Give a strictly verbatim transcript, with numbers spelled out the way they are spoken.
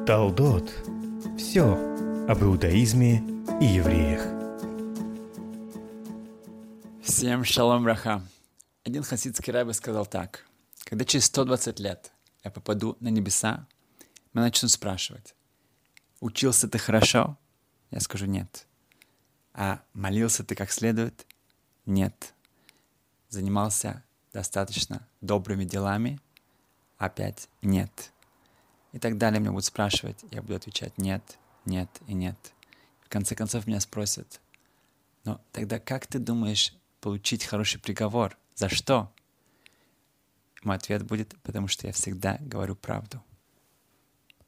Талдот. Все об иудаизме и евреях. Всем шалом браха. Один хасидский рабби сказал так: когда через сто двадцать лет я попаду на небеса, меня начнут спрашивать: учился ты хорошо? Я скажу: нет. А молился ты как следует? Нет. Занимался достаточно добрыми делами? Опять нет. И так далее меня будут спрашивать. Я буду отвечать: нет, нет и нет. В конце концов меня спросят: но тогда как ты думаешь получить хороший приговор? За что? Мой ответ будет: потому что я всегда говорю правду.